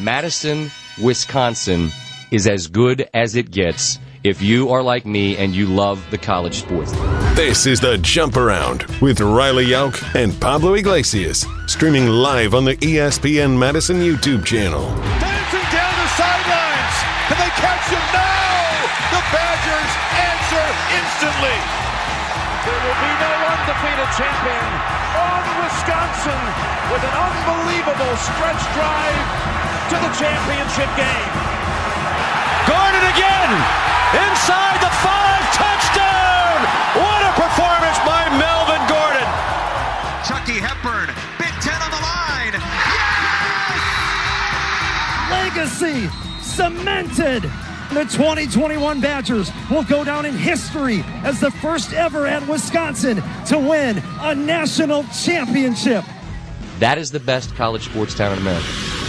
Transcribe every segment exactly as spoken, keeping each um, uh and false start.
Madison, Wisconsin is as good as it gets if you are like me and you love the college sports. This is the Jump Around with Riley Yauk and Pablo Iglesias, streaming live on the E S P N Madison YouTube channel. Dancing down the sidelines. Can they catch him? No! The Badgers answer instantly. There will be no undefeated champion on Wisconsin with an unbelievable stretch drive to the championship game. Gordon again! Inside the five, touchdown! What a performance by Melvin Gordon! Chucky Hepburn, Big Ten on the line. Yes! Legacy cemented. The twenty twenty-one Badgers will go down in history as the first ever at Wisconsin to win a national championship. That is the best college sports town in America.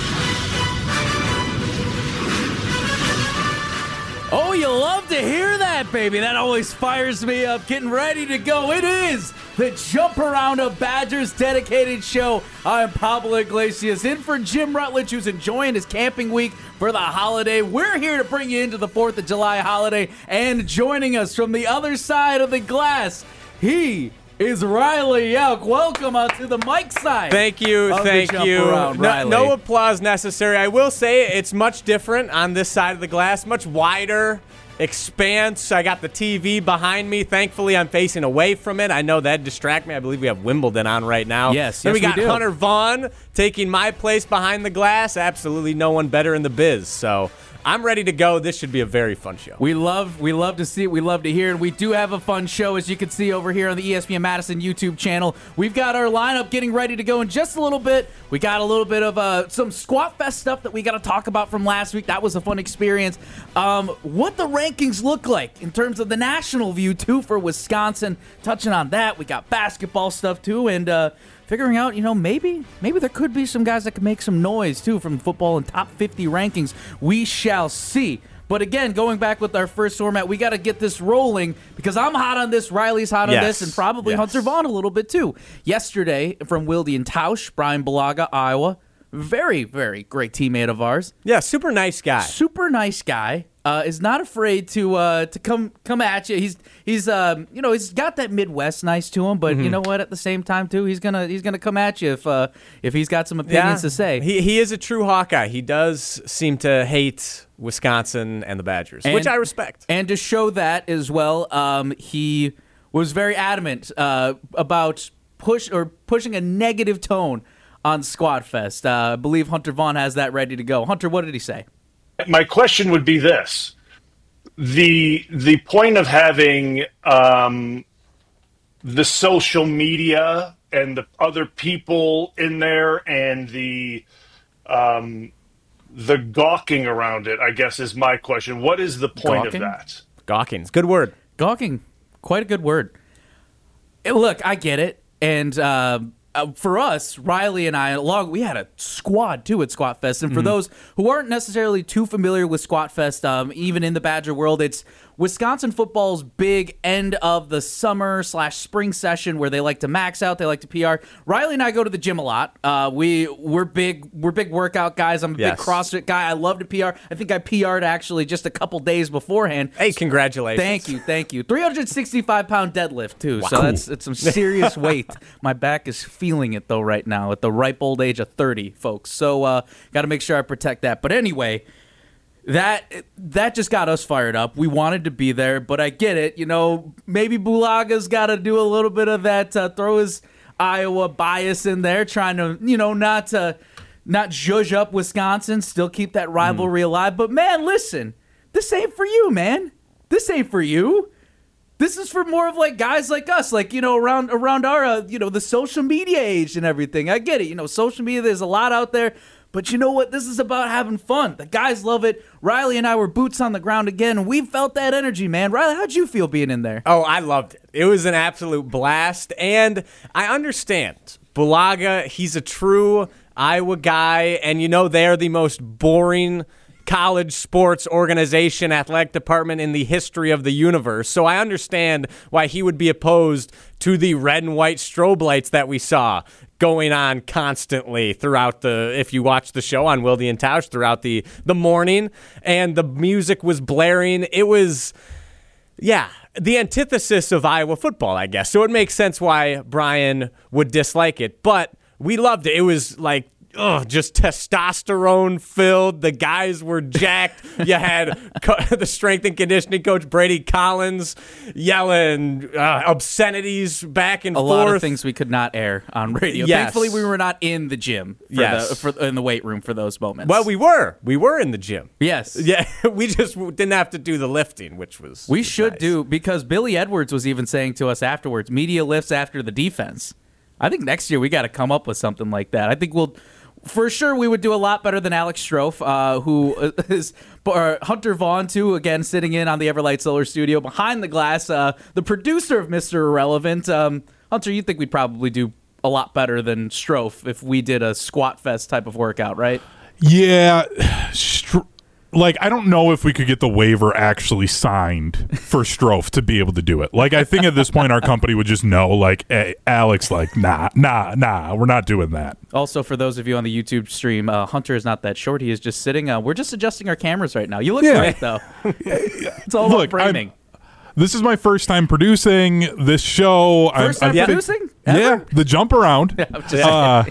Oh, you love to hear that, baby. That always fires me up. Getting ready to go. It is the Jump Around of Badgers dedicated show. I'm Pablo Iglesias, in for Jim Rutledge, who's enjoying his camping week for the holiday. We're here to bring you into the fourth of July holiday, and joining us from the other side of the glass, he is Riley Yauk. Welcome out to the mic side. Thank you, thank you. Around, no, no applause necessary. I will say it's much different on this side of the glass, much wider expanse. I got the T V behind me. Thankfully, I'm facing away from it. I know that'd distract me. I believe we have Wimbledon on right now. Yes, then yes, we got we do. Hunter Vaughn taking my place behind the glass. Absolutely no one better in the biz. So I'm ready to go. This should be a very fun show. We love we love to see it. We love to hear it. We do have a fun show, as you can see over here on the E S P N Madison YouTube channel. We've got our lineup getting ready to go in just a little bit. We got a little bit of uh, some Squat Fest stuff that we got to talk about from last week. That was a fun experience. Um, what the rankings look like in terms of the national view, too, for Wisconsin. Touching on that, we got basketball stuff, too, and uh, figuring out, you know, maybe maybe there could be some guys that could make some noise, too, from football and top fifty rankings. We shall see. But again, going back with our first format, we got to get this rolling because I'm hot on this, Riley's hot on Yes. this, and probably Yes. Hunter Vaughn a little bit, too. Yesterday, from Wilde and Tausch, Brian Balaga, Iowa. Very, very great teammate of ours. Yeah, super nice guy. Super nice guy. Uh, is not afraid to uh, to come come at you. He's he's um, you know he's got that Midwest nice to him, but Mm-hmm. you know what? At the same time too, he's gonna he's gonna come at you if uh, if he's got some opinions to say. He he is a true Hawkeye. He does seem to hate Wisconsin and the Badgers, And- which I respect. And to show that as well, um, he was very adamant uh, about push or pushing a negative tone on Squad Fest. Uh, I believe Hunter Vaughn has that ready to go. Hunter, what did he say? My question would be this. The the point of having um, the social media and the other people in there and the um, the gawking around it, I guess, is my question. What is the point Gawking? of that? Gawkins, good word. Gawking, quite a good word. Eh, Look, I get it. And uh, uh, for us, Riley and I, along, we had a squad, too, at Squat Fest. And for those who aren't necessarily too familiar with Squat Fest, um, even in the Badger world, it's Wisconsin football's big end of the summer slash spring session where they like to max out, they like to P R. Riley and I go to the gym a lot. Uh, we we're big we're big workout guys. I'm a Yes. big CrossFit guy. I love to P R. I think I P R'd actually just a couple days beforehand. Hey, congratulations. Thank you, thank you. three hundred sixty-five pound deadlift too. So that's it's some serious weight. My back is feeling it though right now at the ripe old age of thirty, folks. So uh, got to make sure I protect that. But anyway. That that just got us fired up. We wanted to be there, but I get it. You know, maybe Bulaga's got to do a little bit of that, uh, throw his Iowa bias in there, trying to, you know, not to, not zhuzh up Wisconsin, still keep that rivalry Mm. alive. But man, listen, this ain't for you, man. This ain't for you. This is for more of like guys like us, like, you know, around around our, uh, you know, the social media age and everything. I get it. You know, social media, there's a lot out there. But you know what? This is about having fun. The guys love it. Riley and I were boots on the ground again, and we felt that energy, man. Riley, how'd you feel being in there? Oh, I loved it. It was an absolute blast. And I understand. Bulaga, he's a true Iowa guy. And, you know, they're the most boring college sports organization, athletic department in the history of the universe. So I understand why he would be opposed to the red and white strobe lights that we saw going on constantly throughout the, if you watch the show on Wilde and Tausch, throughout the, the morning, and the music was blaring. It was, yeah, the antithesis of Iowa football, I guess. So it makes sense why Brian would dislike it. But we loved it. It was like, ugh, just testosterone filled. The guys were jacked. You had co- the strength and conditioning coach Brady Collins yelling uh, obscenities back and a forth. A lot of things we could not air on radio. Yes. Thankfully, we were not in the gym. For yes, the, for, in the weight room for those moments. Well, we were. We were in the gym. Yes. Yeah. We just didn't have to do the lifting, which was we was should nice. do, because Billy Edwards was even saying to us afterwards, media lifts after the defense. I think next year we got to come up with something like that. I think we'll. For sure, we would do a lot better than Alex Strofe, uh, who is or Hunter Vaughn, too, again, sitting in on the Everlight Solar Studio behind the glass, uh, the producer of Mister Irrelevant. Um, Hunter, you think we'd probably do a lot better than Strofe if we did a squat fest type of workout, right? Yeah. Str- Like, I don't know if we could get the waiver actually signed for Strofe to be able to do it. Like, I think at this point our company would just know, like, hey, Alex, like, nah, nah, nah, we're not doing that. Also, for those of you on the YouTube stream, uh, Hunter is not that short. He is just sitting. Uh, we're just adjusting our cameras right now. You look Yeah. great, though. It's all Look, about framing. I'm, this is my first time producing this show. First I'm, time I think- producing? Ever? Yeah, the jump around. Yeah, I'm just uh,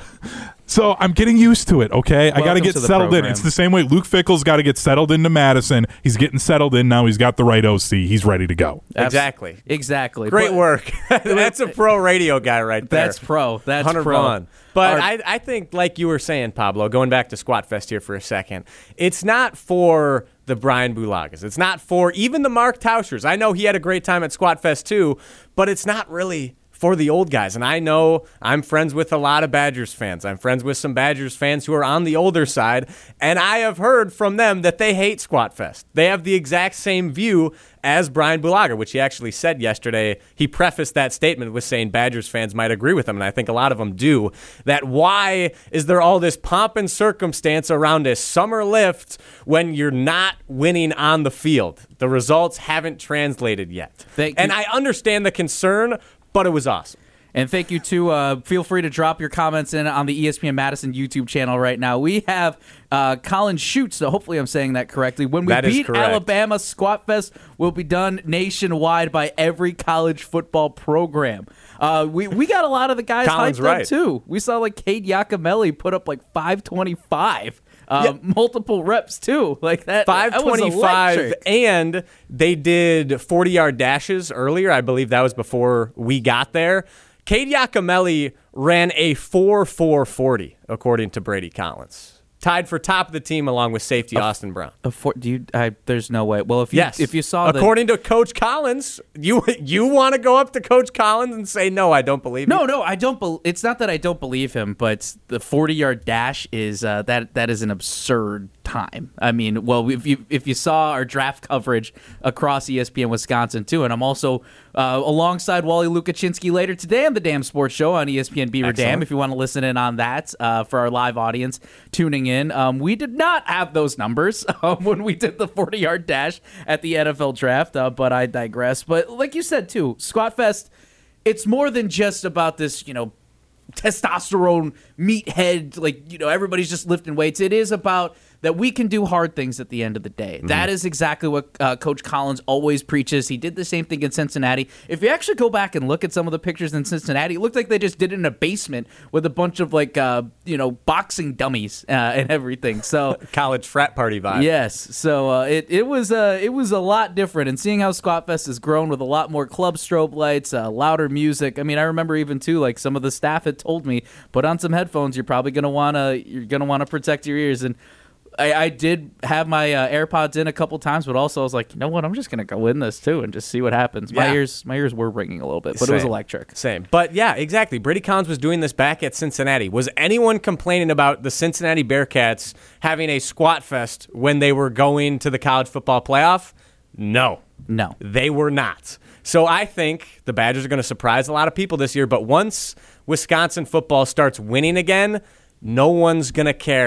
so I'm getting used to it, okay? I got to Welcome get to the settled in. program. It's the same way Luke Fickle's got to get settled into Madison. He's getting settled in now. He's got the right O C. He's ready to go. Exactly. Exactly. Great But- work. That's a pro radio guy right there. That's pro. That's Hunter pro. Vaughn. But Our- I, I think, like you were saying, Pablo, going back to Squat Fest here for a second, it's not for the Brian Bulagas. It's not for even the Mark Tauschers. I know he had a great time at Squat Fest too, but it's not really for the old guys. And I know I'm friends with a lot of Badgers fans. I'm friends with some Badgers fans who are on the older side, and I have heard from them that they hate Squat Fest. They have the exact same view as Brian Bulaga, which he actually said yesterday. He prefaced that statement with saying Badgers fans might agree with him, and I think a lot of them do, that why is there all this pomp and circumstance around a summer lift when you're not winning on the field? The results haven't translated yet. Thank and you. I understand the concern, but it was awesome. And thank you, too. Uh, feel free to drop your comments in on the E S P N Madison YouTube channel right now. We have uh, Colin Schutz, so hopefully I'm saying that correctly. When we That is beat correct. Alabama, Squat Fest will be done nationwide by every college football program. Uh, we, we got a lot of the guys Colin's hyped right. up, too. We saw, like, Cade Giacomelli put up, like, five twenty-five. Uh, Yeah. Multiple reps, too. Like that. five that was twenty-five, electric. and they did forty-yard dashes earlier. I believe that was before we got there. Cade Giacomelli ran a four four forty, according to Brady Collins. Tied for top of the team along with safety Austin Brown. A four, do you, I, there's no way. Well, if you, Yes. if you saw the, according to Coach Collins, you you want to go up to Coach Collins and say, no, I don't believe No, you? no, I don't. Be- it's not that I don't believe him, but the forty-yard dash is uh, that that is an absurd time. I mean, well, if you if you saw our draft coverage across E S P N Wisconsin too, and I'm also uh, alongside Wally Lukaczynski later today on the Damn Sports Show on E S P N Beaver Excellent. Dam. If you want to listen in on that uh, for our live audience tuning in, um, we did not have those numbers um, when we did the forty-yard dash at the N F L draft, uh, but I digress. But like you said too, Squat Fest. It's more than just about this, you know, testosterone meathead, like, you know, everybody's just lifting weights. It is about that we can do hard things at the end of the day. Mm-hmm. That is exactly what uh, Coach Collins always preaches. He did the same thing in Cincinnati. If you actually go back and look at some of the pictures in Cincinnati, it looked like they just did it in a basement with a bunch of, like, uh, you know, boxing dummies uh, and everything. So College frat party vibe. yes, so uh, it it was uh, it was a lot different, and seeing how Squat Fest has grown with a lot more club strobe lights, uh, louder music. I mean, I remember even too, like some of the staff had told me, put on some headphones. You're probably gonna wanna you're gonna wanna protect your ears, and I, I did have my uh, AirPods in a couple times, but also I was like, you know what, I'm just gonna go in this too and just see what happens. My Yeah. ears my ears were ringing a little bit, but it was Same. electric. Same. But yeah, exactly. Brady Collins was doing this back at Cincinnati. Was anyone complaining about the Cincinnati Bearcats having a squat fest when they were going to the college football playoff? No. No. They were not. So I think the Badgers are going to surprise a lot of people this year, but once Wisconsin football starts winning again, no one's going to care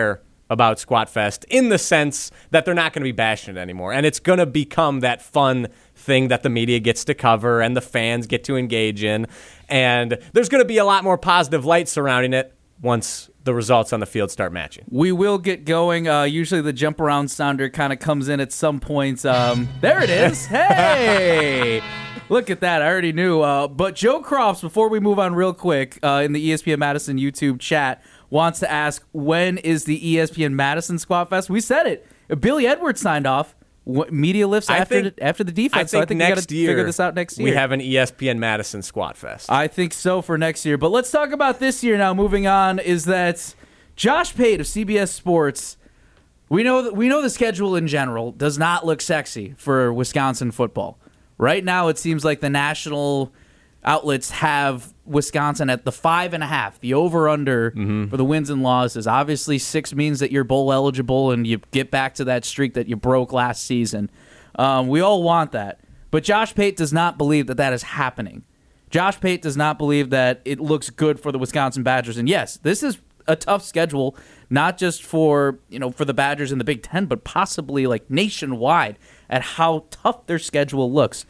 about Squat Fest in the sense that they're not going to be bashing it anymore. And it's going to become that fun thing that the media gets to cover and the fans get to engage in. And there's going to be a lot more positive light surrounding it once the results on the field start matching. We will get going. Uh, usually the jump around sounder kind of comes in at some points. Um, there it is. Hey! Look at that. I already knew. Uh, but Joe Crofts, before we move on real quick, uh, in the E S P N Madison YouTube chat, wants to ask, when is the E S P N Madison Squat Fest? We said it. Billy Edwards signed off. What, media lifts I after think, the, after the defense. I think so I think next we got to year, figure this out next year. We have an E S P N Madison Squat Fest. I think so for next year. But let's talk about this year now. Moving on, is that Josh Pate of C B S Sports. We know that we know the schedule in general does not look sexy for Wisconsin football. Right now, it seems like the national outlets have Wisconsin at the five and a half. The over-under mm-hmm. for the wins and losses. Obviously, six means that you're bowl eligible and you get back to that streak that you broke last season. Um, we all want that. But Josh Pate does not believe that that is happening. Josh Pate does not believe that it looks good for the Wisconsin Badgers. And yes, this is a tough schedule, not just for, you know, for the Badgers in the Big Ten, but possibly like nationwide at how tough their schedule looks.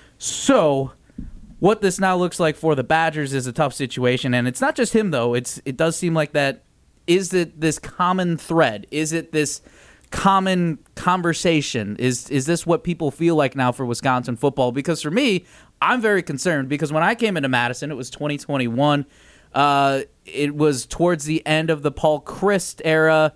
So what this now looks like for the Badgers is a tough situation, and it's not just him though. It's it does seem like that. Is it this common thread? Is it this common conversation? Is is this what people feel like now for Wisconsin football? Because for me, I'm very concerned because when I came into Madison, it was twenty twenty-one. Uh, it was towards the end of the Paul Chryst era.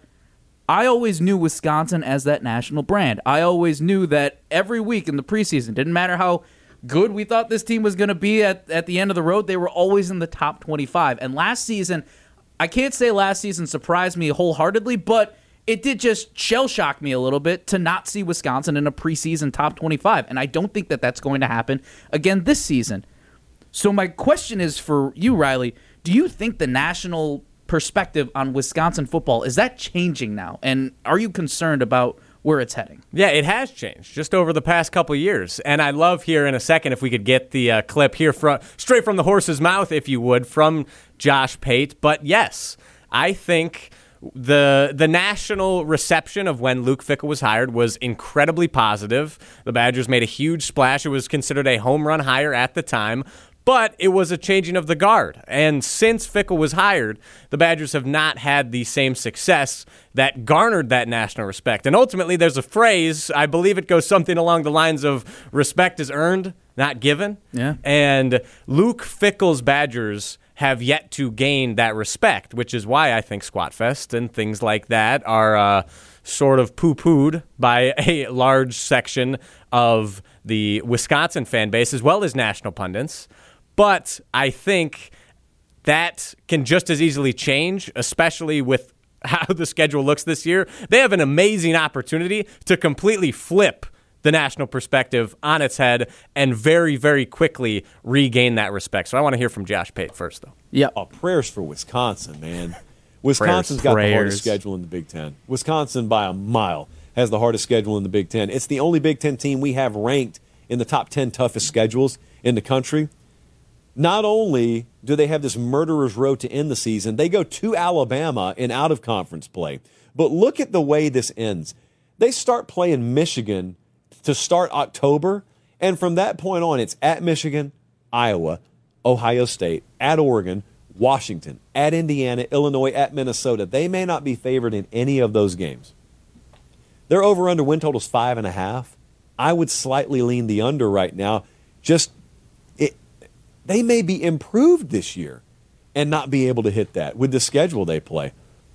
I always knew Wisconsin as that national brand. I always knew that every week in the preseason, didn't matter how good we thought this team was going to be at, at the end of the road, they were always in the top twenty-five. And last season, I can't say last season surprised me wholeheartedly, but it did just shell-shock me a little bit to not see Wisconsin in a preseason top twenty-five. And I don't think that that's going to happen again this season. So my question is for you, Riley, do you think the national perspective on Wisconsin football, is that changing now? And are you concerned about where it's heading? Yeah, it has changed just over the past couple of years. And I'd love here in a second if we could get the uh, clip here from, straight from the horse's mouth, if you would, from Josh Pate. But yes, I think the the national reception of when Luke Fickell was hired was incredibly positive. The Badgers made a huge splash. It was considered a home run hire at the time. But it was a changing of the guard. And since Fickell was hired, the Badgers have not had the same success that garnered that national respect. And ultimately, there's a phrase, I believe it goes something along the lines of respect is earned, not given. Yeah. And Luke Fickell's Badgers have yet to gain that respect, which is why I think Squat Fest and things like that are uh, sort of poo-pooed by a large section of the Wisconsin fan base as well as national pundits. But I think that can just as easily change, especially with how the schedule looks this year. They have an amazing opportunity to completely flip the national perspective on its head and very, very quickly regain that respect. So I want to hear from Josh Pate first, though. Yeah. Oh, prayers for Wisconsin, man. Wisconsin's got prayers. the hardest schedule in the Big Ten. Wisconsin, by a mile, has the hardest schedule in the Big Ten. It's the only Big Ten team we have ranked in the top ten toughest schedules in the country. Not only do they have this murderer's row to end the season, they go to Alabama in out-of-conference play. But look at the way this ends. They start playing Michigan to start October, and from that point on, it's at Michigan, Iowa, Ohio State, at Oregon, Washington, at Indiana, Illinois, at Minnesota. They may not be favored in any of those games. Their over-under win total is five and a half. I would slightly lean the under right now. Just it, they may be improved this year and not be able to hit that with the schedule they play.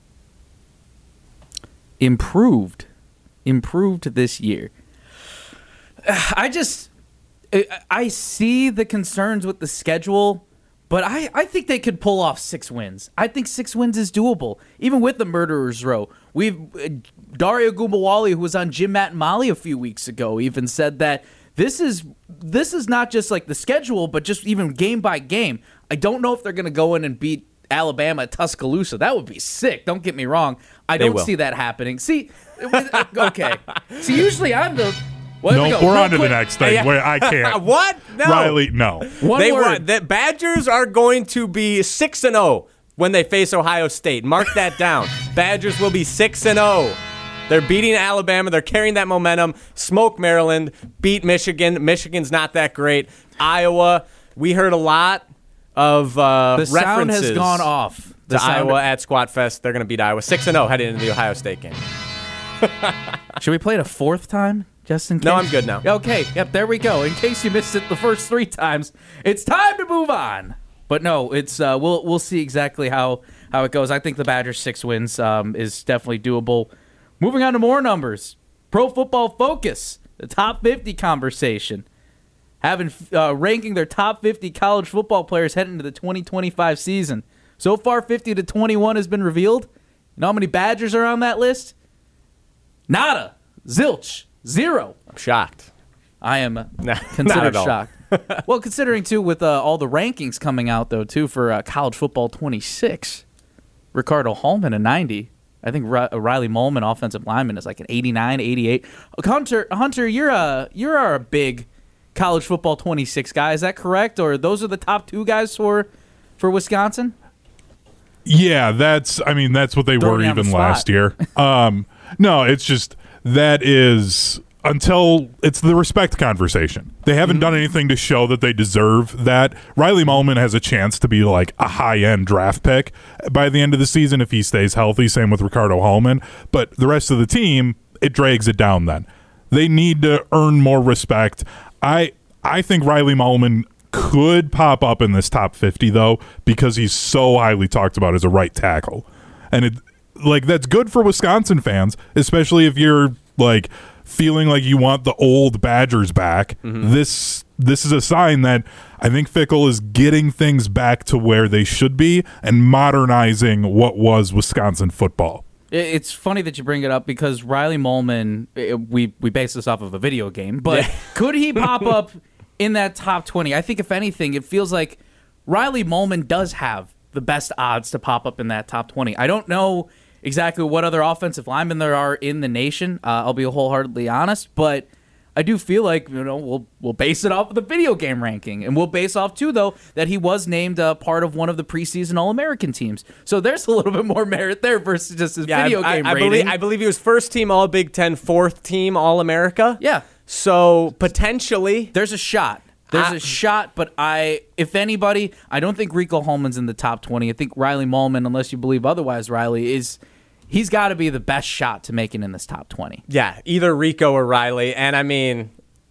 Improved, improved this year. I just, I see the concerns with the schedule, but I, I think they could pull off six wins. I think six wins is doable, even with the murderer's row. We've uh, Dario Gumawali, who was on Jim Matt and Molly a few weeks ago, even said that this is this is not just like the schedule, but just even game by game. I don't know if they're going to go in and beat Alabama at Tuscaloosa. That would be sick. Don't get me wrong. I They don't will. see that happening. See, okay. See, usually I'm the. Well, no, we go. we're Real on to the quick. next thing. Yeah. Where I can't. What? No. Riley, no. One they word. were the Badgers are going to be six and zero when they face Ohio State. Mark that down. Badgers will be six and oh. They're beating Alabama. They're carrying that momentum. Smoke Maryland. Beat Michigan. Michigan's not that great. Iowa, we heard a lot of uh, the references. sound has gone off. The to Iowa at Squat Fest. They're going to beat Iowa six and oh heading into the Ohio State game. Should we play it a fourth time, just in case? No, I'm good now. Okay, yep, there we go. In case you missed it the first three times, it's time to move on. But no, it's uh, we'll we'll see exactly how, how it goes. I think the Badgers' six wins um, is definitely doable. Moving on to more numbers. Pro Football Focus, the top fifty conversation. Having uh, ranking their top fifty college football players heading into the twenty twenty-five season. So far, fifty to twenty-one has been revealed. You know how many Badgers are on that list? Nada. Zilch. Zero. I'm shocked. I am Nah, considered not shocked. Well, considering, too, with uh, all the rankings coming out, though, too, for uh, college football twenty-six, Ricardo Holman, a ninety. I think R- Riley Molman, offensive lineman, is like an eighty-nine, eighty-eight. Hunter, Hunter, you're a you're a big college football twenty-six guy. Is that correct? Or those are the top two guys for for Wisconsin? Yeah, that's. I mean, that's what they Throwing were you on the even spot. last year. Um, no, it's just that is until it's the respect conversation. They haven't Mm-hmm. done anything to show that they deserve that. Riley Molman has a chance to be like a high-end draft pick by the end of the season if he stays healthy. Same with Ricardo Holman. But the rest of the team, it drags it down. Then they need to earn more respect. I I think Riley Molman could pop up in this top fifty though, because he's so highly talked about as a right tackle, and it like that's good for Wisconsin fans, especially if you're like feeling like you want the old Badgers back. Mm-hmm. This this is a sign that I think Fickell is getting things back to where they should be and modernizing what was Wisconsin football. It's funny that you bring it up because Riley Molman, it- we we base this off of a video game, but could he pop up in that top twenty? I think if anything, it feels like Riley Molman does have the best odds to pop up in that top twenty. I don't know exactly what other offensive linemen there are in the nation. Uh, I'll be wholeheartedly honest, but I do feel like, you know, we'll we'll base it off of the video game ranking, and we'll base off too, though, that he was named uh, part of one of the preseason All-American teams. So there's a little bit more merit there versus just his Yeah, video I, game I, I rating. believe I believe he was first team All Big Ten, fourth team All America. Yeah. So potentially, There's a shot. There's I- a shot, but I, if anybody, I don't think Rico Holman's in the top twenty. I think Riley Molman, unless you believe otherwise, Riley, is he's got to be the best shot to make it in this top twenty. yeah, either Rico or Riley. And I mean,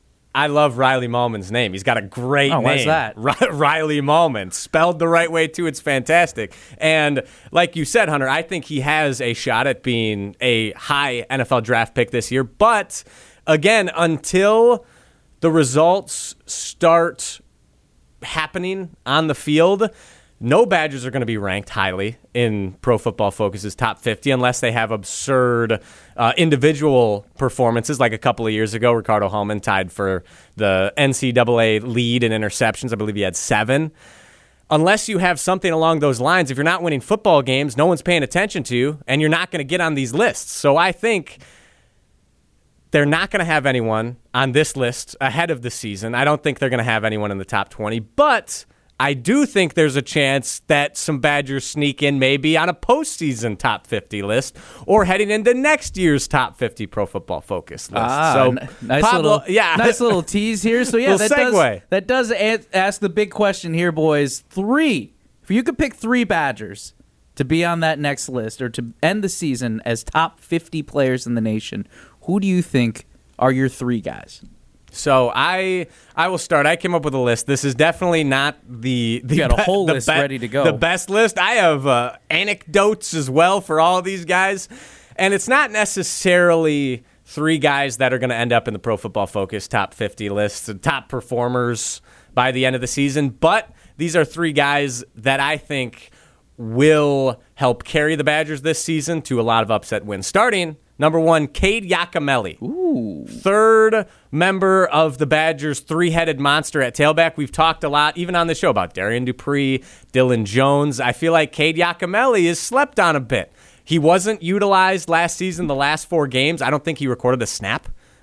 I love Riley Molman's name. He's got a great Oh, name. why is that? Ri- Riley Molman. Spelled the right way, too. It's fantastic. And like you said, Hunter, I think he has a shot at being a high N F L draft pick this year. But again, until the results start happening on the field, no Badgers are going to be ranked highly in Pro Football Focus's top fifty unless they have absurd uh, individual performances like a couple of years ago. Ricardo Holman tied for the N C double A lead in interceptions. I believe he had seven. Unless you have something along those lines, if you're not winning football games, no one's paying attention to you, and you're not going to get on these lists. So I think they're not going to have anyone on this list ahead of the season. I don't think they're going to have anyone in the top twenty, but I do think there's a chance that some Badgers sneak in maybe on a postseason top fifty list or heading into next year's top fifty Pro Football Focus list. Ah, so n- nice Pablo, little, yeah, nice little tease here. So yeah, Little that does segue. that does a- ask the big question here, boys. Three. If you could pick three Badgers to be on that next list or to end the season as top fifty players in the nation, who do you think are your three guys? So I I will start. I came up with a list. This is definitely not the the You got a be- whole the list be- ready to go. The best list. I have uh, anecdotes as well for all of these guys, and it's not necessarily three guys that are going to end up in the Pro Football Focus top fifty list, the top performers by the end of the season. But these are three guys that I think will help carry the Badgers this season to a lot of upset wins. Starting number one, Cade Giacomelli. Ooh. Third member of the Badgers' three-headed monster at tailback. We've talked a lot, even on the show, about Darian Dupree, Dylan Jones. I feel like Cade Giacomelli is slept on a bit. He wasn't utilized last season, the last four games. I don't think he recorded a snap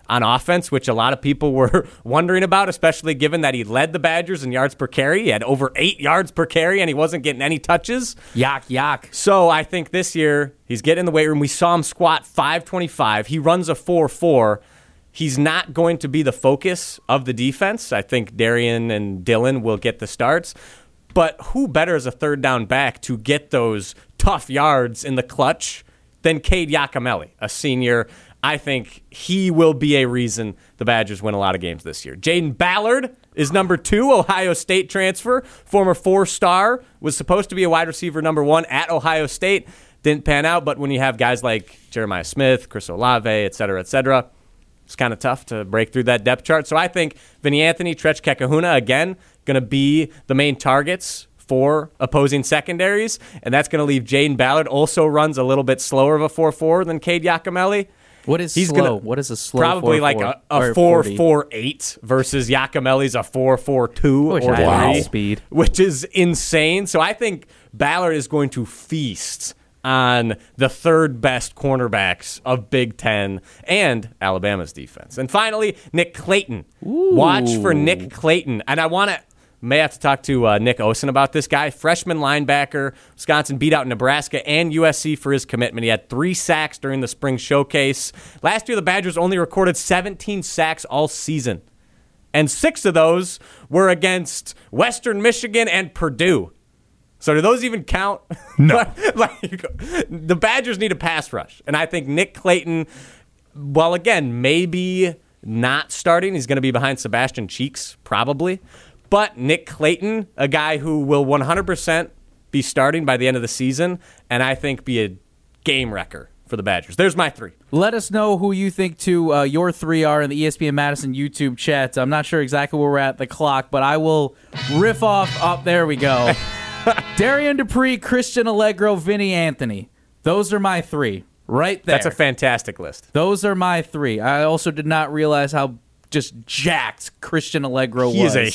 on offense, which a lot of people were wondering about, especially given that he led the Badgers in yards per carry. He had over eight yards per carry, and he wasn't getting any touches. Yak, yak. So I think this year he's getting in the weight room. We saw him squat five twenty-five. He runs a four four. He's not going to be the focus of the defense. I think Darian and Dylan will get the starts. But who better as a third down back to get those tough yards in the clutch than Cade Yakimelli, a senior? I think he will be a reason the Badgers win a lot of games this year. Jaden Ballard is number two, Ohio State transfer, former four-star, was supposed to be a wide receiver number one at Ohio State. Didn't pan out, but when you have guys like Jeremiah Smith, Chris Olave, et cetera, et cetera, it's kind of tough to break through that depth chart. So I think Vinny Anthony, Trech Kekahuna, again, going to be the main targets for opposing secondaries, and that's going to leave Jaden Ballard. Also runs a little bit slower of a four four than Cade Yakimelli. What is He's slow? Gonna, what is a slow Probably four, like four, a, a four four eight versus Yakimelli's a four four two or three, speed, which is insane. So I think Ballard is going to feast on the third best cornerbacks of Big Ten and Alabama's defense. And finally, Nick Clayton. Ooh. Watch for Nick Clayton. And I want to may have to talk to uh, Nick Osen about this guy. Freshman linebacker. Wisconsin beat out Nebraska and U S C for his commitment. He had three sacks during the spring showcase. Last year, the Badgers only recorded seventeen sacks all season. And six of those were against Western Michigan and Purdue. So do those even count? No. like, the Badgers need a pass rush. And I think Nick Clayton, well, again, maybe not starting. He's going to be behind Sebastian Cheeks, probably. But Nick Clayton, a guy who will one hundred percent be starting by the end of the season, and I think be a game wrecker for the Badgers. There's my three. Let us know who you think to uh, your three are in the E S P N Madison YouTube chat. I'm not sure exactly where we're at the clock, but I will riff off. Up oh, there we go. Darian Dupree, Christian Allegro, Vinny Anthony. Those are my three right there. That's a fantastic list. Those are my three. I also did not realize how just jacked Christian Allegro he was. He is a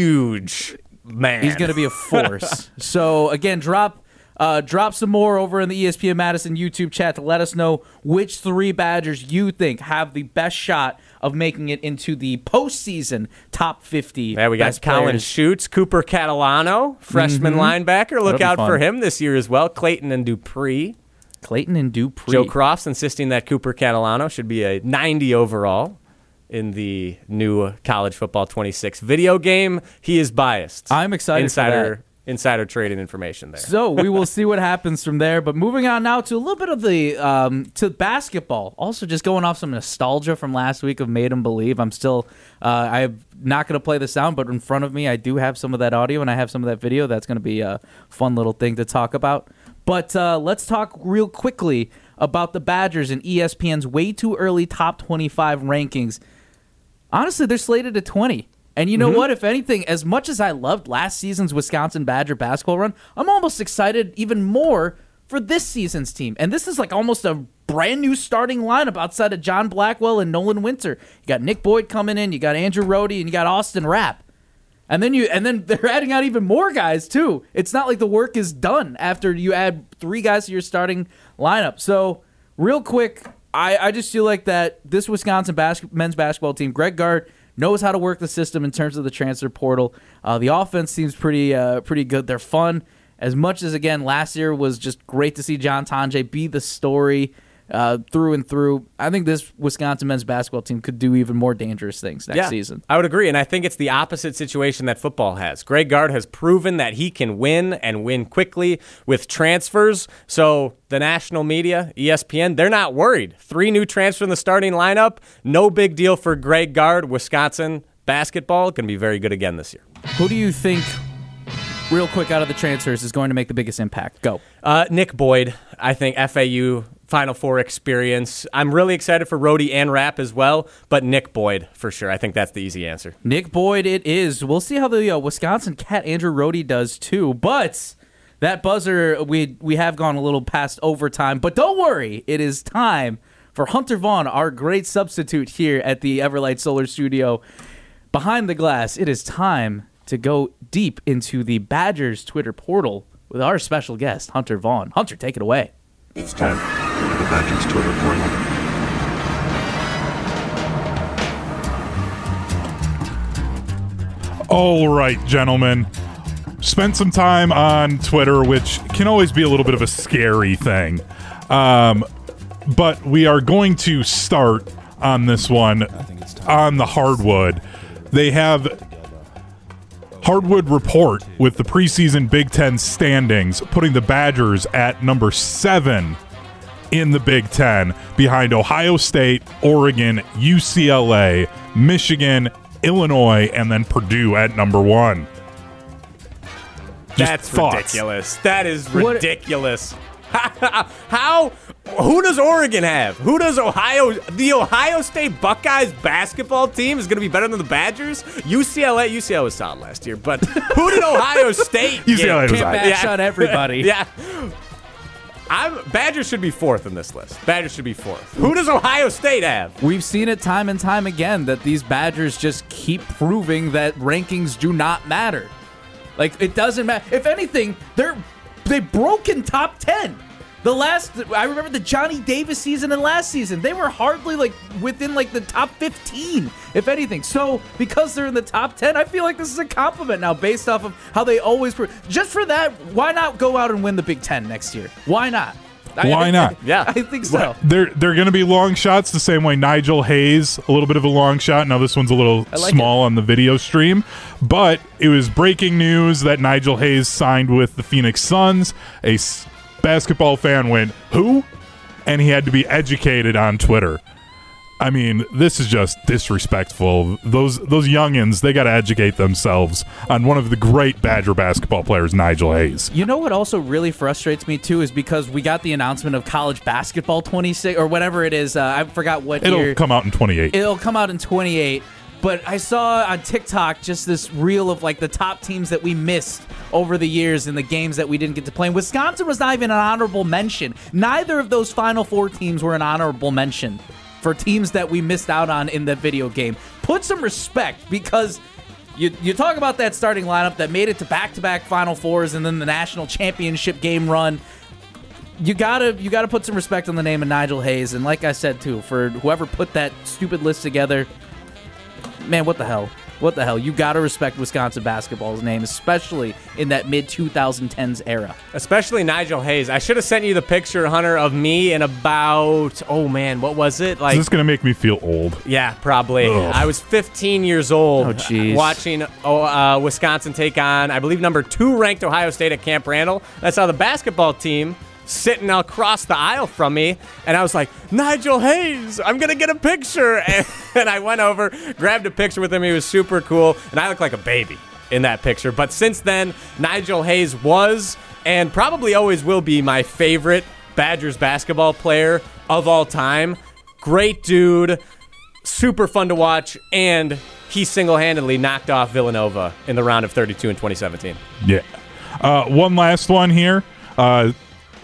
huge man. He's going to be a force. So, again, drop uh, drop some more over in the E S P N Madison YouTube chat to let us know which three Badgers you think have the best shot of making it into the postseason top fifty. Yeah, we got Colin Schutz, Cooper Catalano, freshman mm-hmm. linebacker. Look out for him this year as well. Clayton and Dupree. Clayton and Dupree. Joe Crofts insisting that Cooper Catalano should be a ninety overall in the new College Football twenty-six video game. He is biased. I'm excited Insider, for that. Insider trading information there. So we will see what happens from there. But moving on now to a little bit of the um, to basketball. Also, just going off some nostalgia from last week of Made 'Em Believe. I'm still uh, I'm not going to play the sound, but in front of me I do have some of that audio and I have some of that video. That's going to be a fun little thing to talk about. But uh, let's talk real quickly about the Badgers and E S P N's way too early top twenty-five rankings. Honestly, they're slated at twenty. And you know mm-hmm. what? If anything, as much as I loved last season's Wisconsin Badger basketball run, I'm almost excited even more for this season's team. And this is like almost a brand new starting lineup outside of John Blackwell and Nolan Winter. You got Nick Boyd coming in, you got Andrew Rohde, and you got Austin Rapp. And then you and then they're adding out even more guys too. It's not like the work is done after you add three guys to your starting lineup. So real quick, I, I just feel like that this Wisconsin bas- men's basketball team, Greg Gard, knows how to work the system in terms of the transfer portal. Uh, the offense seems pretty uh, pretty good. They're fun. As much as, again, last year was just great to see John Tonje be the story uh, through and through. I think this Wisconsin men's basketball team could do even more dangerous things next yeah, season. I would agree, and I think it's the opposite situation that football has. Greg Gard has proven that he can win and win quickly with transfers. So the national media, E S P N, they're not worried. Three new transfers in the starting lineup. No big deal for Greg Gard. Wisconsin basketball going to be very good again this year. Who do you think, real quick out of the transfers, is going to make the biggest impact? Go. Uh, Nick Boyd, I think F A U Final Four experience. I'm really excited for Rohde and Rapp as well, but Nick Boyd for sure. I think that's the easy answer. Nick Boyd it is. We'll see how the uh, Wisconsin cat Andrew Rohde does too, but that buzzer, we we have gone a little past overtime, but don't worry, it is time for Hunter Vaughn, our great substitute here at the Everlight Solar Studio. Behind the glass, it is time to go deep into the Badgers Twitter portal with our special guest, Hunter Vaughn. Hunter, take it away. It's time for the Badgers Twitter portal. All right, gentlemen. Spent some time on Twitter, which can always be a little bit of a scary thing. Um, but we are going to start on this one on the hardwood. They have Hardwood Report with the preseason Big Ten standings, putting the Badgers at number seven in the Big Ten, behind Ohio State, Oregon, U C L A, Michigan, Illinois, and then Purdue at number one. Just That's thoughts. ridiculous. That is ridiculous. How? Who does Oregon have? Who does Ohio? The Ohio State Buckeyes basketball team is going to be better than the Badgers? U C L A, U C L A was solid last year, but who did Ohio State U C L A get? was Can't bash on everybody. Yeah. I'm, Badgers should be fourth in this list. Badgers should be fourth. Who does Ohio State have? We've seen it time and time again that these Badgers just keep proving that rankings do not matter. Like, it doesn't matter. If anything, they're they broke in top ten. The last, I remember the Johnny Davis season and last season. They were hardly like within like the top fifteen, if anything. So because they're in the top ten, I feel like this is a compliment now based off of how they always were. Just for that, why not go out and win the Big Ten next year? Why not? Why I, not? Yeah. I think so. They're they're going to be long shots the same way Nigel Hayes, a little bit of a long shot. Now this one's a little I like small it. on the video stream, but it was breaking news that Nigel Hayes signed with the Phoenix Suns. A s- basketball fan went, "Who?" And he had to be educated on Twitter. I mean, this is just disrespectful. Those those youngins, they got to educate themselves on one of the great Badger basketball players, Nigel Hayes. You know what also really frustrates me too is because we got the announcement of college basketball twenty-six or whatever it is. Uh, I forgot what It'll year. come out in twenty-eight. It'll come out in twenty-eight. But I saw on TikTok just this reel of like the top teams that we missed over the years in the games that we didn't get to play. And Wisconsin was not even an honorable mention. Neither of those Final Four teams were an honorable mention for teams that we missed out on in the video game. Put some respect, because you you talk about that starting lineup that made it to back-to-back Final Fours and then the national championship game run. You gotta you gotta put some respect on the name of Nigel Hayes. And like I said too, for whoever put that stupid list together, man, what the hell? What the hell? You got to respect Wisconsin basketball's name, especially in that mid twenty tens era. Especially Nigel Hayes. I should have sent you the picture, Hunter, of me in about, oh man, what was it? Like, Is this going to make me feel old? Yeah, probably. Ugh. I was fifteen years old Oh, jeez. watching oh, uh, Wisconsin take on, I believe, number two ranked Ohio State at Camp Randall. That's how the basketball team sitting across the aisle from me, and I was like, Nigel Hayes, I'm going to get a picture. And, and I went over, grabbed a picture with him. He was super cool, and I looked like a baby in that picture. But since then, Nigel Hayes was and probably always will be my favorite Badgers basketball player of all time. Great dude, super fun to watch, and he single-handedly knocked off Villanova in the round of thirty-two in twenty seventeen. Yeah. Uh, one last one here. Uh,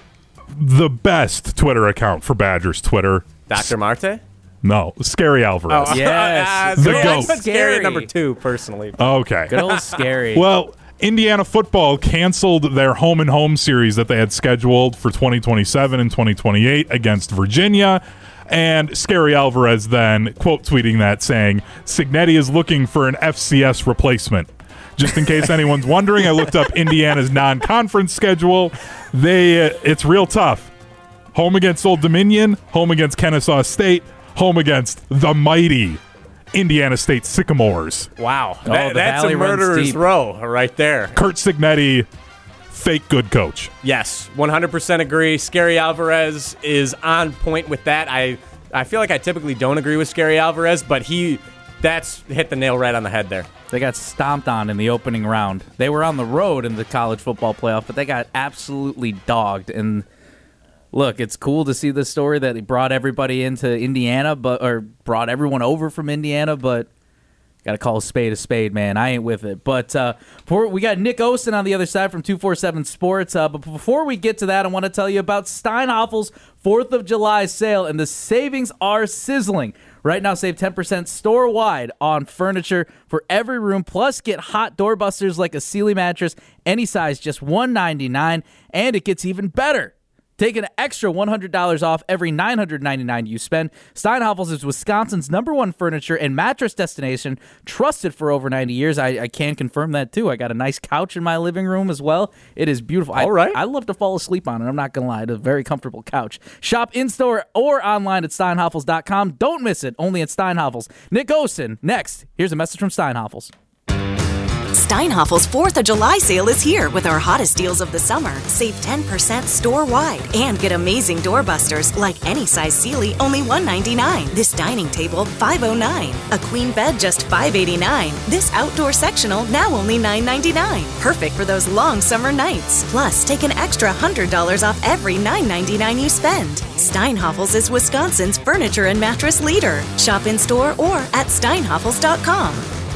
the best Twitter account for Badgers Twitter. Doctor Marte? No, Scary Alvarez. Oh, Yes. uh, The yeah, goat. I put Scary Scary. at number two, personally. Okay. Good old Scary. Well, Indiana football canceled their home and home series that they had scheduled for twenty twenty-seven and twenty twenty-eight against Virginia. And Scary Alvarez then quote tweeting that, saying, Cignetti is looking for an F C S replacement. Just in case anyone's wondering, I looked up Indiana's non-conference schedule. They, uh, it's real tough. Home against Old Dominion, home against Kennesaw State, home against the mighty Indiana State Sycamores. Wow. Oh, That- the that's valley a runs murderer's deep. row right there. Kurt Cignetti, fake good coach. Yes, one hundred percent agree. Scary Alvarez is on point with that. I, I feel like I typically don't agree with Scary Alvarez, but he that's hit the nail right on the head there. They got stomped on in the opening round. They were on the road in the college football playoff, but they got absolutely dogged. And look, it's cool to see the story that he brought everybody into Indiana, but or brought everyone over from Indiana, but got to call a spade a spade, man. I ain't with it. But uh, before, we got Nick Osten on the other side from two forty-seven Sports. Uh, but before we get to that, I want to tell you about Steinhoffel's fourth of July sale, and the savings are sizzling. Right now, save ten percent store-wide on furniture for every room, plus get hot doorbusters like a Sealy mattress, any size, just one hundred ninety-nine dollars, and it gets even better. Take an extra one hundred dollars off every nine hundred ninety-nine dollars you spend. Steinhafels is Wisconsin's number one furniture and mattress destination, trusted for over ninety years. I, I can confirm that, too. I got a nice couch in my living room as well. It is beautiful. All I, right. I love to fall asleep on it. I'm not going to lie. It's a very comfortable couch. Shop in-store or online at steinhafels dot com. Don't miss it. Only at Steinhafels. Nick Osen, next. Here's a message from Steinhafels. Steinhafels fourth of July sale is here with our hottest deals of the summer. Save ten percent store-wide and get amazing doorbusters like any size Sealy, only one hundred ninety-nine dollars. This dining table, five hundred nine dollars. A queen bed, just five hundred eighty-nine dollars. This outdoor sectional, now only nine hundred ninety-nine dollars. Perfect for those long summer nights. Plus, take an extra one hundred dollars off every nine hundred ninety-nine dollars you spend. Steinhafels is Wisconsin's furniture and mattress leader. Shop in-store or at steinhafels dot com.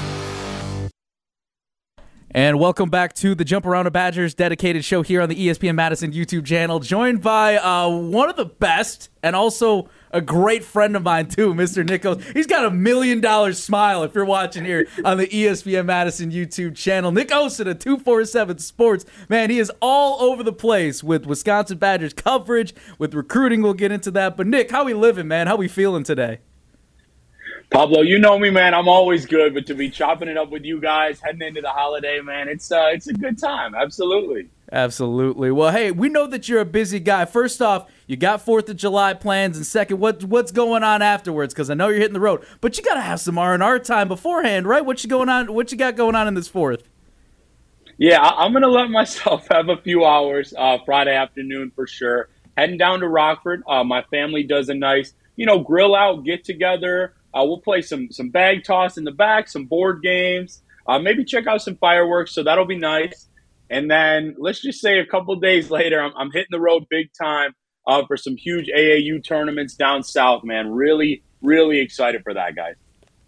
And welcome back to the Jump Around the Badgers dedicated show here on the E S P N Madison YouTube channel, joined by uh, one of the best and also a great friend of mine, too, Mister Nick Osen. He's got a million-dollar smile if you're watching here on the E S P N Madison YouTube channel. Nick Osen of two forty-seven Sports. Man, he is all over the place with Wisconsin Badgers coverage, with recruiting. We'll get into that. But, Nick, how we living, man? How we feeling today? Pablo, you know me, man. I'm always good, but to be chopping it up with you guys heading into the holiday, man, it's uh, it's a good time. Absolutely. Absolutely. Well, hey, we know that you're a busy guy. First off, you got fourth of July plans, and second, what what's going on afterwards? Because I know you're hitting the road, but you got to have some R and R time beforehand, right? What you going on? What you got going on in this fourth? Yeah, I- I'm gonna let myself have a few hours uh, Friday afternoon for sure. Heading down to Rockford. Uh, my family does a nice, you know, grill out, get together. Uh, we'll play some some bag toss in the back, some board games, uh, maybe check out some fireworks, so that'll be nice. And then let's just say a couple days later, I'm, I'm hitting the road big time uh, for some huge A A U tournaments down south, man. Really, really excited for that, guys.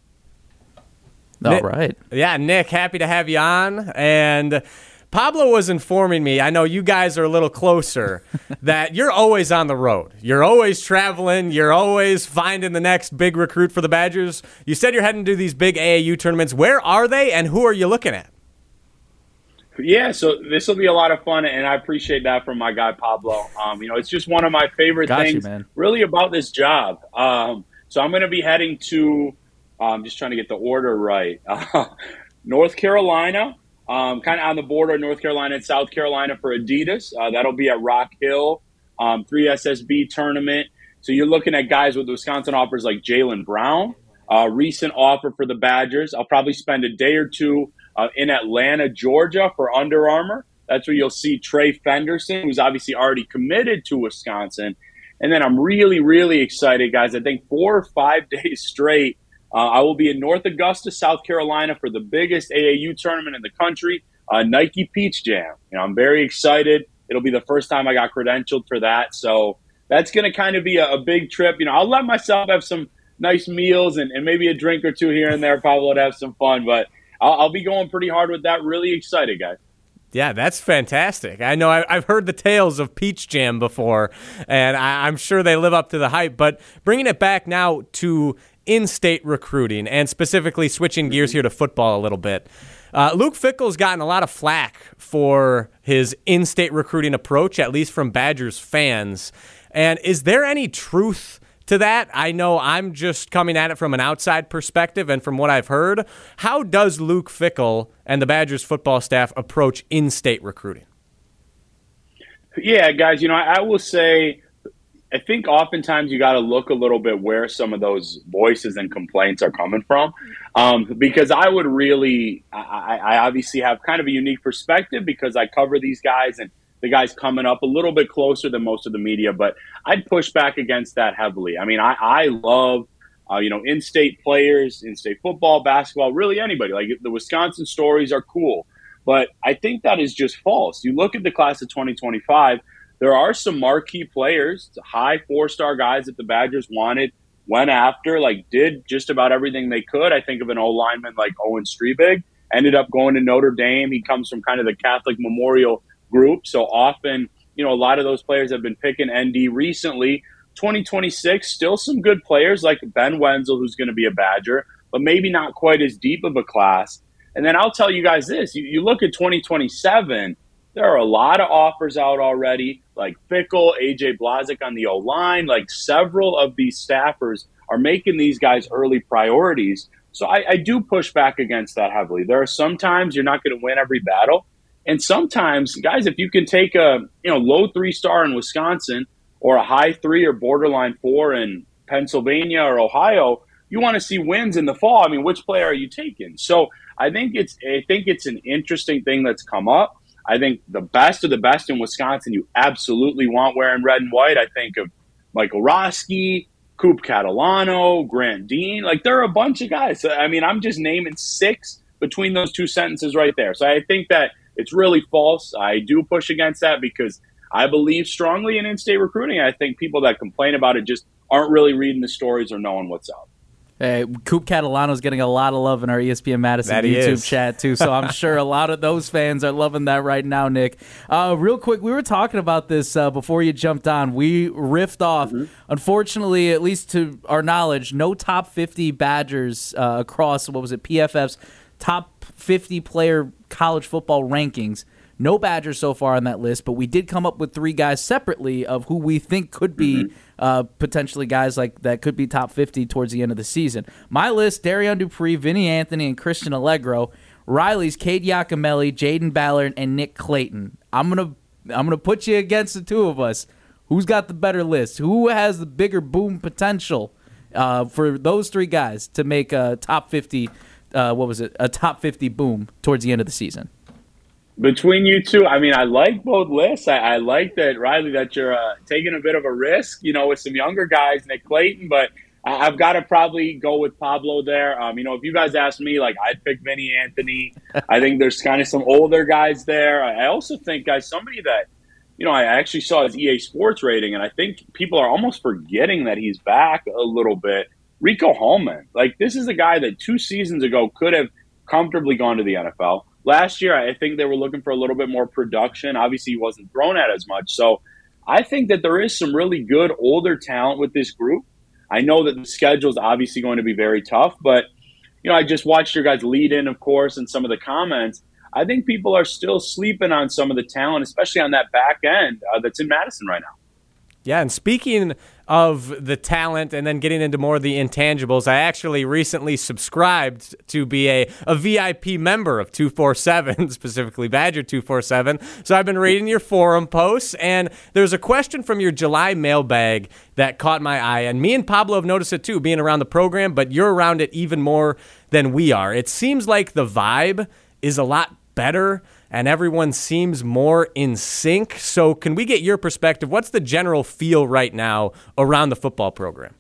All Nick, right. Yeah, Nick, happy to have you on. And Pablo was informing me, I know you guys are a little closer, that you're always on the road. You're always traveling. You're always finding the next big recruit for the Badgers. You said you're heading to these big A A U tournaments. Where are they, and who are you looking at? Yeah, so this will be a lot of fun, and I appreciate that from my guy Pablo. Um, you know, it's just one of my favorite Got things you, man. really about this job. Um, so I'm going to be heading to, I'm um, just trying to get the order right, uh, North Carolina. Um, kind of on the border of North Carolina and South Carolina for Adidas. Uh, that'll be at Rock Hill, um, three S S B tournament. So you're looking at guys with Wisconsin offers like Jaylen Brown, uh, recent offer for the Badgers. I'll probably spend a day or two uh, in Atlanta, Georgia for Under Armour. That's where you'll see Trey Fenderson, who's obviously already committed to Wisconsin. And then I'm really, really excited, guys. I think four or five days straight, Uh, I will be in North Augusta, South Carolina for the biggest A A U tournament in the country, uh, Nike Peach Jam. You know, I'm very excited. It'll be the first time I got credentialed for that. So that's going to kind of be a, a big trip. You know, I'll let myself have some nice meals and, and maybe a drink or two here and there, probably to have some fun. But I'll, I'll be going pretty hard with that. Really excited, guys. Yeah, that's fantastic. I know I, I've heard the tales of Peach Jam before, and I, I'm sure they live up to the hype. But bringing it back now to in-state recruiting, and specifically switching gears here to football a little bit. Uh, Luke Fickell's gotten a lot of flack for his in-state recruiting approach, at least from Badgers fans. And is there any truth to that? I know I'm just coming at it from an outside perspective, and from what I've heard, how does Luke Fickell and the Badgers football staff approach in-state recruiting? Yeah, guys, you know, I, I will say, I think oftentimes you got to look a little bit where some of those voices and complaints are coming from, um, because I would really, I, I obviously have kind of a unique perspective because I cover these guys and the guys coming up a little bit closer than most of the media, but I'd push back against that heavily. I mean, I, I love, uh, you know, in-state players, in-state football, basketball, really anybody. Like the Wisconsin stories are cool, but I think that is just false. You look at the class of twenty twenty-five, there are some marquee players, high four-star guys that the Badgers wanted, went after, like did just about everything they could. I think of an O-lineman like Owen Strebig, ended up going to Notre Dame. He comes from kind of the Catholic Memorial group. So often, you know, a lot of those players have been picking N D recently. twenty twenty-six, still some good players like Ben Wenzel, who's going to be a Badger, but maybe not quite as deep of a class. And then I'll tell you guys this. You, you look at twenty twenty-seven, There are a lot of offers out already, like Fickell, A J Blazik on the O-line. Like several of these staffers are making these guys early priorities. So I, I do push back against that heavily. There are some times you're not going to win every battle. And sometimes, guys, if you can take a you know low three-star in Wisconsin or a high three or borderline four in Pennsylvania or Ohio, you want to see wins in the fall. I mean, which player are you taking? So I think it's I think it's an interesting thing that's come up. I think the best of the best in Wisconsin, you absolutely want wearing red and white. I think of Michael Roski, Coop Catalano, Grant Dean. Like, there are a bunch of guys. I mean, I'm just naming six between those two sentences right there. So I think that it's really false. I do push against that because I believe strongly in in-state recruiting. I think people that complain about it just aren't really reading the stories or knowing what's up. Hey, Coop Catalano's getting a lot of love in our E S P N Madison That YouTube is. chat, too, so I'm sure a lot of those fans are loving that right now, Nick. Uh, real quick, we were talking about this uh, before you jumped on. We riffed off. Mm-hmm. Unfortunately, at least to our knowledge, no top fifty Badgers uh, across, what was it, P F F's top fifty player college football rankings. No Badgers so far on that list, but we did come up with three guys separately of who we think could be mm-hmm. uh, potentially guys like that could be top fifty towards the end of the season. My list: Darian Dupree, Vinny Anthony, and Christian Allegro. Riley's Cade Giacomelli, Jaden Ballard, and Nick Clayton. I'm gonna I'm gonna put you against the two of us. Who's got the better list? Who has the bigger boom potential uh, for those three guys to make a top fifty? Uh, what was it? A top fifty boom towards the end of the season. Between you two, I mean, I like both lists. I, I like that, Riley, that you're uh, taking a bit of a risk, you know, with some younger guys, Nick Clayton, but I, I've got to probably go with Pablo there. Um, you know, if you guys ask me, like, I'd pick Vinny Anthony. I think there's kind of some older guys there. I also think, guys, somebody that, you know, I actually saw his E A Sports rating, and I think people are almost forgetting that he's back a little bit. Rico Holman. Like, this is a guy that two seasons ago could have comfortably gone to the N F L. Last year, I think they were looking for a little bit more production. Obviously, he wasn't thrown at as much. So I think that there is some really good older talent with this group. I know that the schedule is obviously going to be very tough, but, you know, I just watched your guys lead in, of course, and some of the comments. I think people are still sleeping on some of the talent, especially on that back end uh, that's in Madison right now. Yeah, and speaking of the talent and then getting into more of the intangibles, I actually recently subscribed to be a, a V I P member of two forty-seven, specifically Badger two forty-seven. So I've been reading your forum posts, and there's a question from your July mailbag that caught my eye. And me and Pablo have noticed it too, being around the program, but you're around it even more than we are. It seems like the vibe is a lot better and everyone seems more in sync. So can we get your perspective? What's the general feel right now around the football program?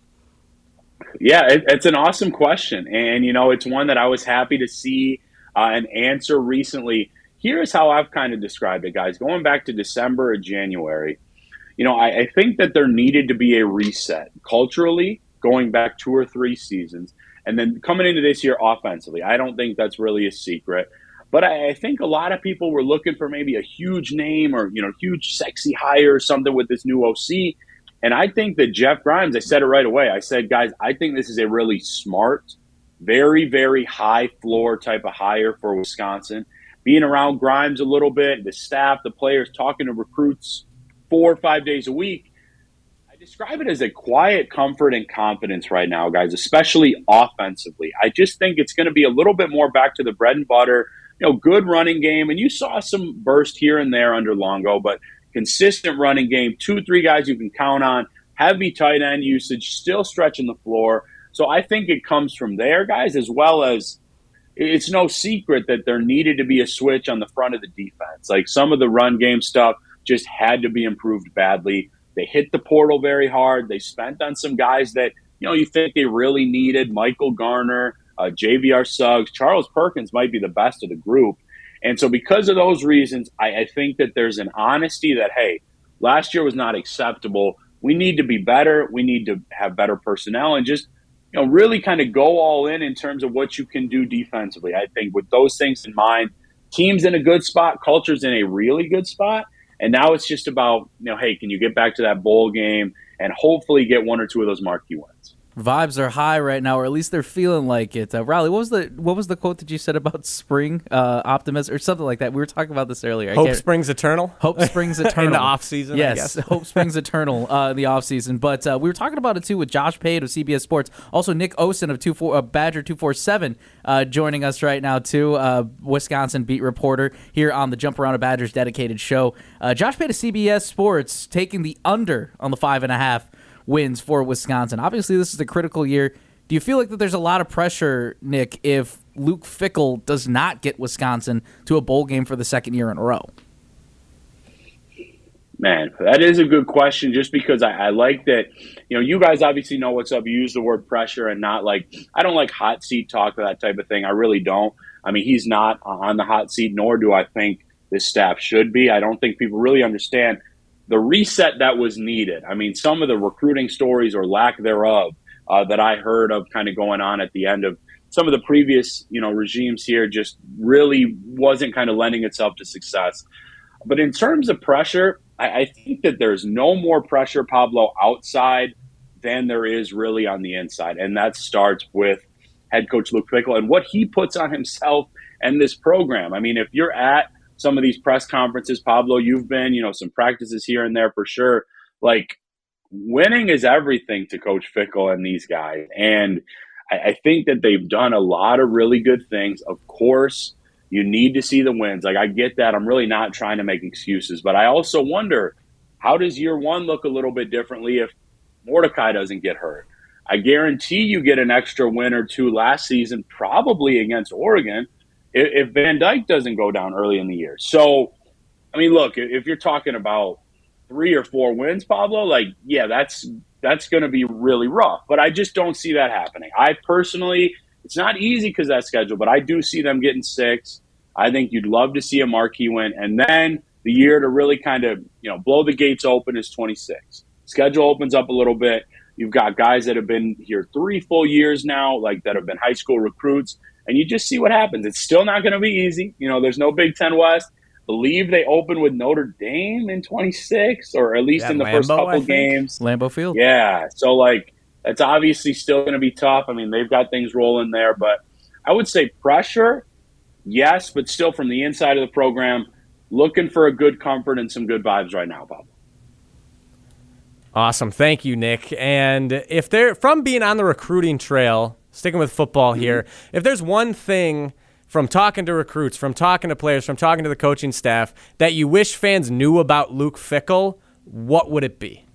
Yeah, it, it's an awesome question. And, you know, it's one that I was happy to see uh, an answer recently. Here's how I've kind of described it, guys. Going back to December or January, you know, I, I think that there needed to be a reset culturally, going back two or three seasons, and then coming into this year offensively. I don't think that's really a secret. But I, I think a lot of people were looking for maybe a huge name or, you know, huge sexy hire or something with this new O C. And I think that Jeff Grimes, I said it right away. I said, guys, I think this is a really smart, very, very high floor type of hire for Wisconsin. Being around Grimes a little bit, the staff, the players, talking to recruits four or five days a week. I describe it as a quiet comfort and confidence right now, guys, especially offensively. I just think it's going to be a little bit more back to the bread and butter. You know, good running game, and you saw some burst here and there under Longo, but consistent running game, two, three guys you can count on, heavy tight end usage, still stretching the floor. So I think it comes from there, guys, as well as it's no secret that there needed to be a switch on the front of the defense. Like, some of the run game stuff just had to be improved badly. They hit the portal very hard. They spent on some guys that, you know, you think they really needed, Michael Garner, Uh, J V R Suggs, Charles Perkins might be the best of the group. And so because of those reasons, I, I think that there's an honesty that, hey, last year was not acceptable. We need to be better. We need to have better personnel and just, you know, really kind of go all in in terms of what you can do defensively. I think with those things in mind, team's in a good spot, culture's in a really good spot. And now it's just about, you know, hey, can you get back to that bowl game and hopefully get one or two of those marquee wins? Vibes are high right now, or at least they're feeling like it. Uh, Riley, what was the what was the quote that you said about spring uh, optimism or something like that? We were talking about this earlier. I Hope can't- springs eternal. Hope springs eternal in the off season. Yes, I guess. hope springs eternal uh, in the off season. But uh, we were talking about it too with Josh Pate of C B S Sports, also Nick Osen of two four uh, Badger two four seven uh, joining us right now too. Uh, Wisconsin beat reporter here on the Jump Around a Badgers dedicated show. Uh, Josh Pate of C B S Sports taking the under on the five and a half wins for Wisconsin. Obviously, this is a critical year. Do you feel like that there's a lot of pressure, Nick, if Luke Fickell does not get Wisconsin to a bowl game for the second year in a row? Man, that is a good question, just because I, I like that, you know, you guys obviously know what's up. You use the word pressure and not like, I don't like hot seat talk or that type of thing. I really don't. I mean, he's not on the hot seat, nor do I think this staff should be. I don't think people really understand the reset that was needed. I mean, some of the recruiting stories or lack thereof uh, that I heard of kind of going on at the end of some of the previous, you know, regimes here just really wasn't kind of lending itself to success. But in terms of pressure, I, I think that there's no more pressure, Pablo, outside than there is really on the inside. And that starts with head coach Luke Fickell and what he puts on himself and this program. I mean, if you're at some of these press conferences, Pablo, you've been, you know, some practices here and there for sure. Like, winning is everything to Coach Fickell and these guys. And I, I think that they've done a lot of really good things. Of course, you need to see the wins. Like, I get that. I'm really not trying to make excuses. But I also wonder, how does year one look a little bit differently if Mordecai doesn't get hurt? I guarantee you get an extra win or two last season, probably against Oregon, if, if Van Dyke doesn't go down early in the year. So, I mean, look, if you're talking about three or four wins, Pablo, like, yeah, that's that's going to be really rough. But I just don't see that happening. I personally, it's not easy because of that schedule, but I do see them getting six. I think you'd love to see a marquee win. And then the year to really kind of, you know, blow the gates open is twenty-six. Schedule opens up a little bit. You've got guys that have been here three full years now, like that have been high school recruits, and you just see what happens. It's still not going to be easy. You know, there's no Big Ten West. Believe they open with Notre Dame in twenty-six, or at least Yeah, in the Lambeau, first couple I think. games. Lambeau Field. Yeah. So, like, that's obviously still going to be tough. I mean, they've got things rolling there, but I would say pressure, yes, but still from the inside of the program, looking for a good comfort and some good vibes right now, Bob. Awesome. Thank you, Nick. And if they're from being on the recruiting trail, sticking with football here, mm-hmm. if there's one thing from talking to recruits, from talking to players, from talking to the coaching staff that you wish fans knew about Luke Fickell, what would it be?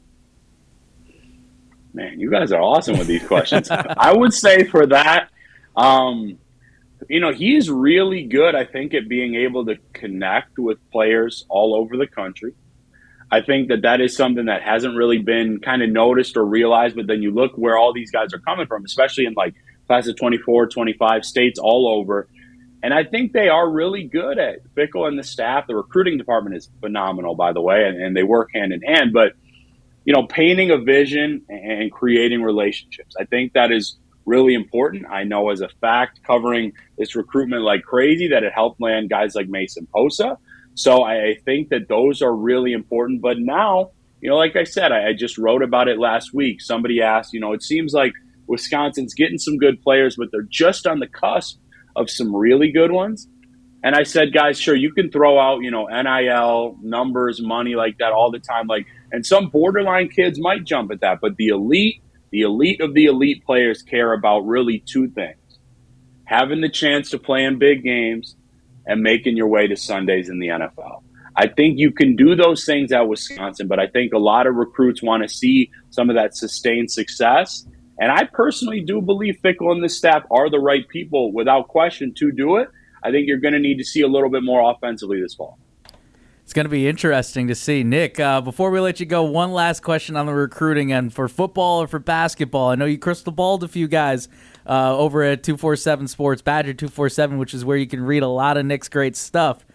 Man, you guys are awesome with these questions. I would say for that, um, you know, he's really good, I think, at being able to connect with players all over the country. I think that that is something that hasn't really been kind of noticed or realized, but then you look where all these guys are coming from, especially in like class of twenty-four, twenty-five states all over. And I think they are really good at Fickell and the staff. The recruiting department is phenomenal, by the way, and, and they work hand in hand. But, you know, painting a vision and creating relationships, I think that is really important. I know as a fact, covering this recruitment like crazy, that it helped land guys like Mason Posa. So I think that those are really important. But now, you know, like I said, I, I just wrote about it last week. Somebody asked, you know, it seems like Wisconsin's getting some good players, but they're just on the cusp of some really good ones. And I said, guys, sure, you can throw out, you know, N I L, numbers, money like that all the time. Like, and some borderline kids might jump at that. But the elite, the elite of the elite players care about really two things: having the chance to play in big games and making your way to Sundays in the N F L. I think you can do those things at Wisconsin, but I think a lot of recruits want to see some of that sustained success. And I personally do believe Fickell and the staff are the right people, without question, to do it. I think you're going to need to see a little bit more offensively this fall. It's going to be interesting to see. Nick, uh, before we let you go, one last question on the recruiting end for football or for basketball. I know you crystal balled a few guys uh, over at two forty-seven Sports, Badger two forty-seven, which is where you can read a lot of Nick's great stuff.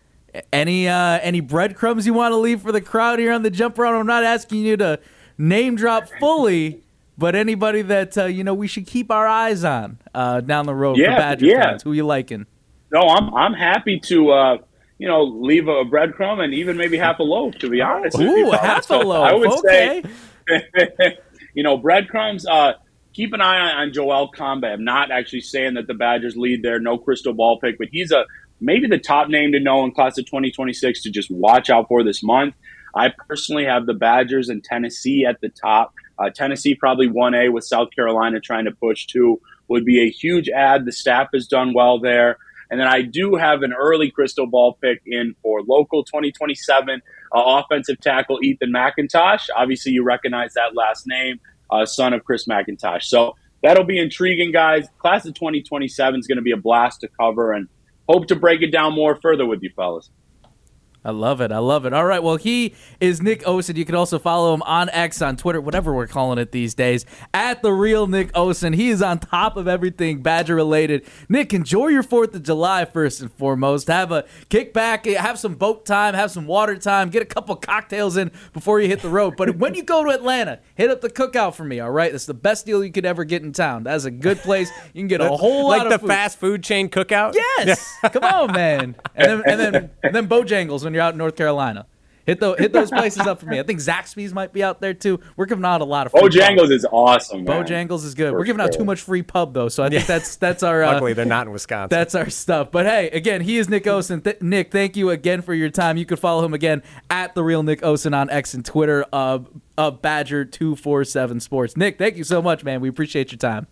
Any uh, any breadcrumbs you want to leave for the crowd here on the Jump Around? I'm not asking you to name drop fully, but anybody that uh, you know we should keep our eyes on uh, down the road yeah, for Badger yeah. fans. Who you liking? No, I'm I'm happy to uh, you know leave a breadcrumb and even maybe half a loaf. To be honest, Ooh, with you, half so a loaf. I would Okay. say, you know, breadcrumbs. Uh, keep an eye on, on Joel Combe. I'm not actually saying that the Badgers lead there, no crystal ball pick, but he's a maybe the top name to know in class of twenty twenty-six to just watch out for this month. I personally have the Badgers and Tennessee at the top. Uh, Tennessee probably one A with South Carolina trying to push two would be a huge add. The staff has done well there. And then I do have an early crystal ball pick in for local twenty twenty-seven uh, offensive tackle Ethan McIntosh. Obviously, you recognize that last name, uh, son of Chris McIntosh. So that'll be intriguing, guys. Class of twenty twenty-seven is going to be a blast to cover, and hope to break it down more further with you fellas. I love it. I love it. All right. Well, he is Nick Osen. You can also follow him on X, on Twitter, whatever we're calling it these days, at the real Nick Osen. He is on top of everything Badger related. Nick, enjoy your fourth of July first and foremost. Have a kickback, have some boat time, have some water time, get a couple cocktails in before you hit the road. But when you go to Atlanta, hit up the Cookout for me, all right? That's the best deal you could ever get in town. That's a good place. You can get a whole like lot of the food. fast food chain Cookout? Yes. Come on, man. And then and then and then Bojangles when you're out in North Carolina. Hit the hit those places up for me. I think Zaxby's might be out there too. We're giving out a lot of free Bojangles pub. is awesome, man. Bojangles is good. For We're giving out sure. too much free pub though, so I think Yeah. that's that's our. Uh, Luckily, they're not in Wisconsin. That's our stuff. But hey, again, he is Nick Osen. Th- Nick, thank you again for your time. You can follow him again at the real Nick Osen on X and Twitter. Uh, uh Badger two forty-seven Sports. Nick, thank you so much, man. We appreciate your time.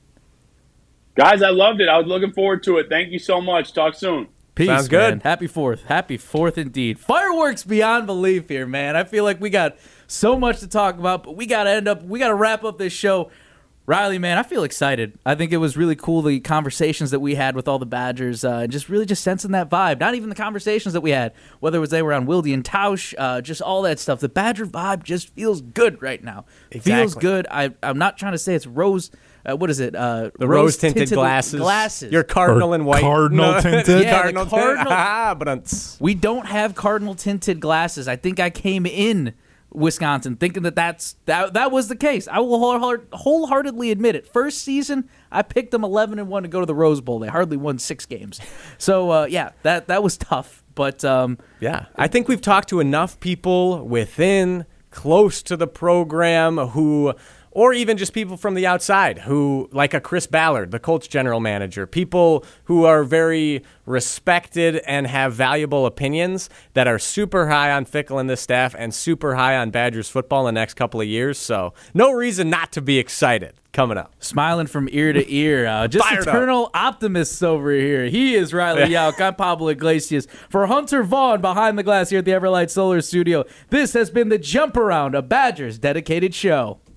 Guys, I loved it. I was looking forward to it. Thank you so much. Talk soon. Peace, Sounds good. man. Happy fourth. Happy fourth indeed. Fireworks beyond belief here, man. I feel like we got so much to talk about, but we got to end up, we got to wrap up this show. Riley, man, I feel excited. I think it was really cool, the conversations that we had with all the Badgers, uh, just really just sensing that vibe. Not even the conversations that we had, whether it was they were on Wilde and Tausch, uh, just all that stuff. The Badger vibe just feels good right now. It feels Exactly. good. I, I'm not trying to say it's rose... Uh, what is it? Uh, The rose-tinted glasses. Glasses. Your cardinal Or and white. cardinal No. tinted? Yeah, the cardinal cardinal- tinted. Ah, but it's- We don't have cardinal tinted glasses. I think I came in Wisconsin thinking that that's that that was the case. I will whole- wholeheartedly admit it. First season, I picked them eleven and one to go to the Rose Bowl. They hardly won six games. So uh, yeah, that that was tough. But um, yeah, I think we've talked to enough people within, close to the program who, or even just people from the outside who, like a Chris Ballard, the Colts general manager, people who are very respected and have valuable opinions that are super high on Fickell and this staff and super high on Badgers football in the next couple of years. So no reason not to be excited coming up. smiling from ear to ear. Uh, just Fired up. eternal optimists over here. He is Riley Yauk. I'm Pablo Iglesias. For Hunter Vaughn behind the glass here at the Everlight Solar Studio, this has been the Jump Around, a Badgers dedicated show.